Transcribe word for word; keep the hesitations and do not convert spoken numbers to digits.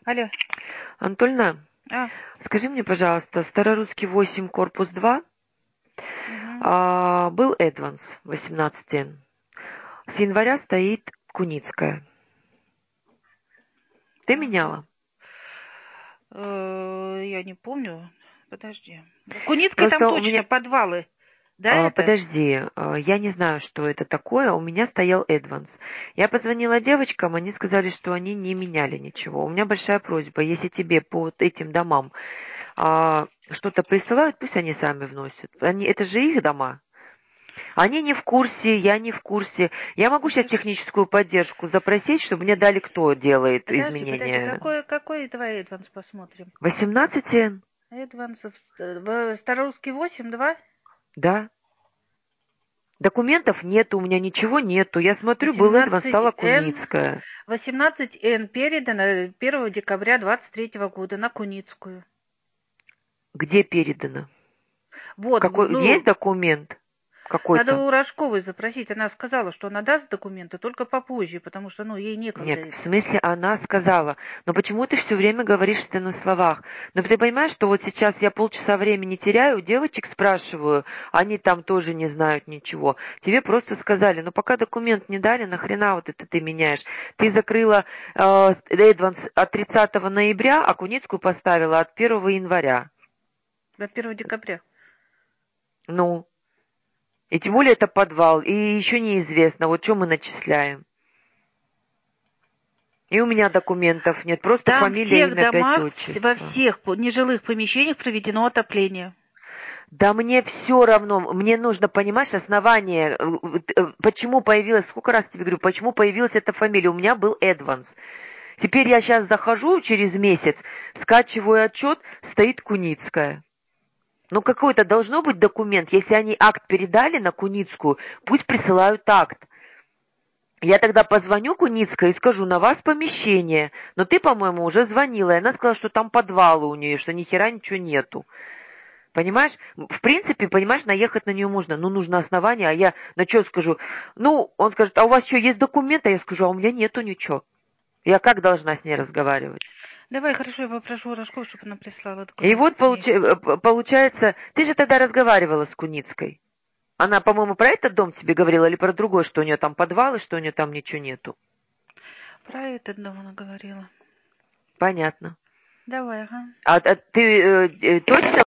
Алло. Антольна, А, скажи мне, пожалуйста, Старорусский восемь, корпус два, угу. а, был Эдванс восемнадцать эн. С января стоит Куницкая. Ты Ага. меняла? Э, Я не помню. Подожди. Куницкая там Просто у меня... точно подвалы. Да, а, это? подожди, а, я не знаю, что это такое. У меня стоял Эдванс. Я позвонила девочкам, они сказали, что они не меняли ничего. У меня большая просьба, если тебе по вот этим домам а, что-то присылают, пусть они сами вносят. Они, это же их дома. Они не в курсе, я не в курсе. Я могу сейчас Подожди, техническую поддержку запросить, чтобы мне дали, кто делает подожди, подожди. изменения. Какой, какой твой Эдванс посмотрим? восемнадцать эн? Эдвансов. э, в- Старорусский восемь, два? Да. Документов нету, у меня ничего нету. Я смотрю, был Эдван, стала восемнадцать эн. Куницкая. восемнадцать эн передано первого декабря двадцать третьего года на Куницкую. Где передано? Вот, Какой, есть ну, документ надо какой-то? у Рожковой запросить. Она сказала, что она даст документы только попозже, потому что, ну, ей некогда Нет, в это. смысле она сказала. Но почему ты все время говоришь это на словах? Но ты понимаешь, что вот сейчас я полчаса времени теряю, у девочек спрашиваю, они там тоже не знают ничего. Тебе просто сказали, ну пока документ не дали, нахрена вот это ты меняешь? Ты закрыла э, Эдванс от тридцатого ноября, а Куницкую поставила от первого января. До первого декабря. Ну, и тем более это подвал, и еще неизвестно, вот что мы начисляем. И у меня документов нет, просто Там в фамилия, тех имя, пять домах, во отчества. всех нежилых помещениях проведено отопление. Да мне все равно, мне нужно, понимаешь, основание, э, э, почему появилась, сколько раз тебе говорю, почему появилась эта фамилия. У меня был Эдванс. Теперь я сейчас захожу через месяц, скачиваю отчет, стоит Куницкая. Ну какой-то должно быть документ, если они акт передали на Куницкую, пусть присылают акт. Я тогда позвоню Куницкой и скажу, на вас помещение. Но ты, по-моему, уже звонила, и она сказала, что там подвалы у нее, что ни хера ничего нету. Понимаешь? В принципе, понимаешь, наехать на нее можно, но нужно основание, а я на что скажу? Ну, он скажет, а у вас что, есть документы? А я скажу, а у меня нету ничего. Я как должна с ней разговаривать? Давай, хорошо, я попрошу Рожкову, чтобы она прислала И документы вот к ней. получ- э, получается, ты же тогда разговаривала с Куницкой. Она, по-моему, про этот дом тебе говорила или про другой, что у нее там подвал и что у нее там ничего нету. Про этот дом она говорила. Понятно. Давай, ага. А, а ты э, э, точно